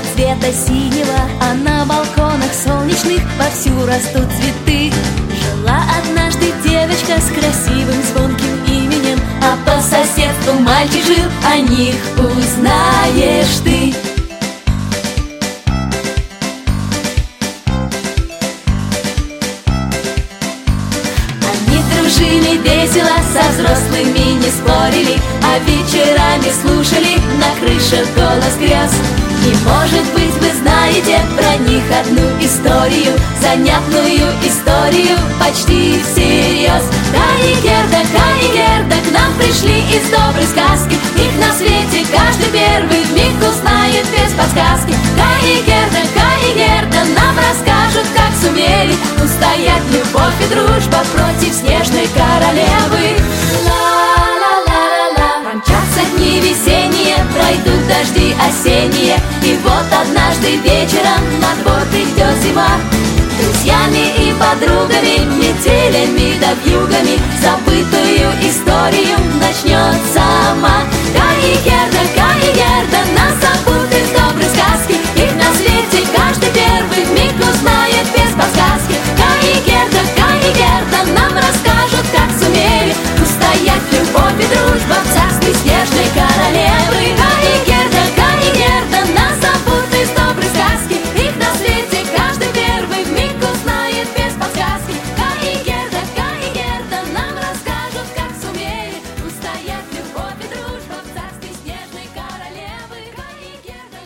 цвета синего, а на балконах солнечных вовсю растут цветы. Жила однажды девочка с красивым звонким именем, а по соседству мальчик жил, о них узнаешь ты. Жили весело, со взрослыми не спорили, а вечерами слушали на крышах голос грез. И, может быть, вы знаете про них одну историю, занятную историю, почти всерьез. Кай и Герда к нам пришли из доброй сказки. Их на свете каждый первый вмиг узнает без подсказки. Кай и Герда нам расскажут, как сумели устоять любовь и дружба против снежной королевы. Ла-ла-ла-ла-ла. Промчатся дни весенние, пройдут дожди осенние, и вот однажды вечером на двор придет зима. Друзьями и подругами, метелями да вьюгами забытую историю начнет сама. Кай и Герда нас зовут из доброй сказки. Их на свете каждый первый вмиг узнает без подсказки. Кай и Герда нам расскажут, как сумели устоять любовь и дружба в царстве снежной королевы. Кай и Герда нас зовут из доброй сказки. Их на свете каждый первый вмиг узнает без подсказки. Кай и Герда нам расскажут, как сумели устоять любовь и дружба в царстве снежной королевы. Кай и Герда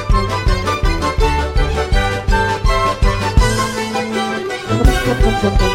Thank you.